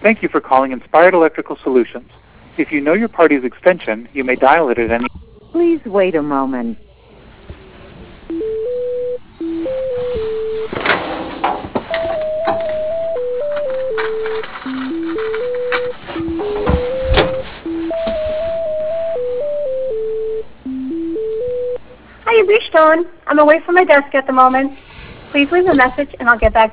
Thank you for calling Inspired Electrical Solutions. If you know your party's extension, you may dial it at any... Please wait a moment. Hi, you've reached Dawn. I'm away from my desk at the moment. Please leave a message and I'll get back